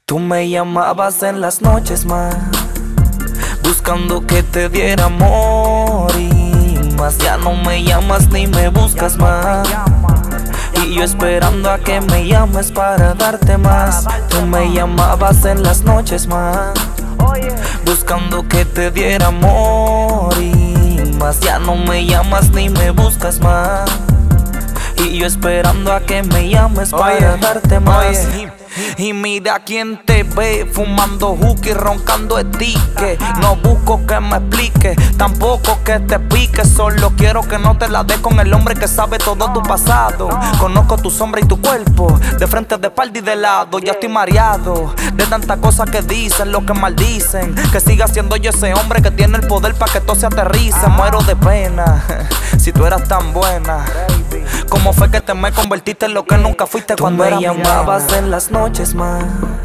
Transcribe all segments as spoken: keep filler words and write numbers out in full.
Tú me llamabas en las noches más, buscando que te diera amor y más. Ya no me llamas ni me buscas más, y yo esperando a que me llames para darte más. Tú me llamabas en las noches más, buscando que te diera amor y más. Ya no me llamas ni me buscas más, y yo esperando a que me llames para oye, darte más. Oye. Y mira quién te ve fumando hookah y roncando estique. No busco que me explique, tampoco que te pique. Solo quiero que no te la des con el hombre que sabe todo tu pasado. Conozco tu sombra y tu cuerpo, de frente, de espalda y de lado. Ya estoy mareado de tantas cosas que dicen, lo que maldicen. Que siga siendo yo ese hombre que tiene el poder para que todo se aterrice. Muero de pena, si tú eras tan buena. ¿Cómo fue que te me convertiste en lo que nunca fuiste? Tú cuando me llamabas en las noches más,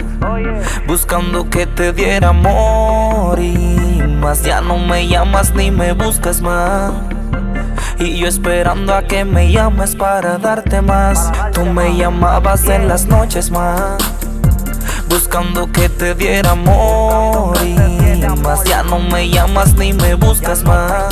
buscando que te diera amor y más. Ya no me llamas ni me buscas más, y yo esperando a que me llames para darte más. Tú me llamabas en las noches más, buscando que te diera amor y más. Ya no me llamas ni me buscas más,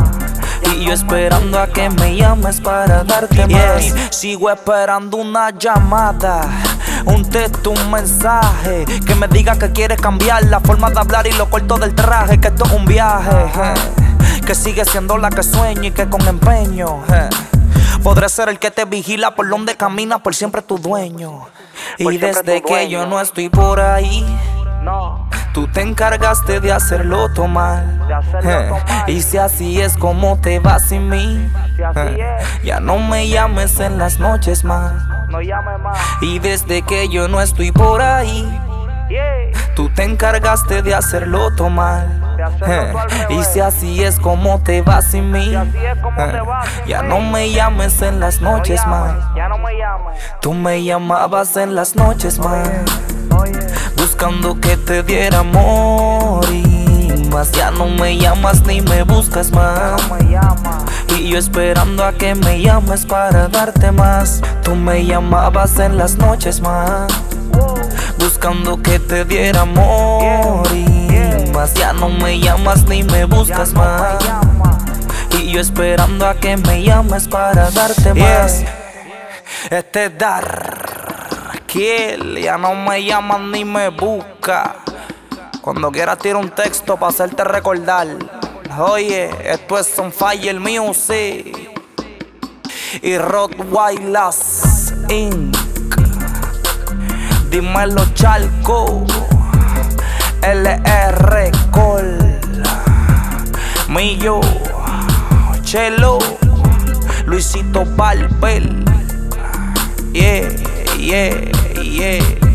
y yo esperando a que me llames para darte yes. más. Sigo esperando una llamada, un texto, un mensaje que me diga que quieres cambiar la forma de hablar y lo corto del traje. Que esto es un viaje, eh, que sigue siendo la que sueño y que con empeño eh, podré ser el que te vigila por donde camina, por siempre tu dueño. Por y desde tu que yo no estoy por ahí, no. Tú te encargaste de hacerlo tomar, de hacerlo eh, tomar. Y si así es como te vas sin mí, si eh, ya no me llames en las noches más, no llame más. Y desde que yo no estoy por ahí, yeah. Tú te encargaste de hacerlo tomar, de hacerlo eh, y si así es como te vas sin mí, si es como eh, te vas sin ya mí. No me llames en las noches no llames, más, ya no me llames. Tú me llamabas en las noches más, buscando que te diera amor y más. Ya no me llamas ni me buscas más, no me llamas. Y yo esperando a que me llames para darte más. Tú me llamabas en las noches más, buscando que te diera amor y más. Ya no me llamas ni me buscas más, y yo esperando a que me llames para darte más. Este es Dar Kill, ya no me llamas ni me busca. Cuando quieras tira un texto para hacerte recordar. Oye, esto es On Fire Music y Rottweilers incorporated. Dímelo Charco, L R Col, Millo, Chelo, Luisito Barber. Yeah, yeah, yeah.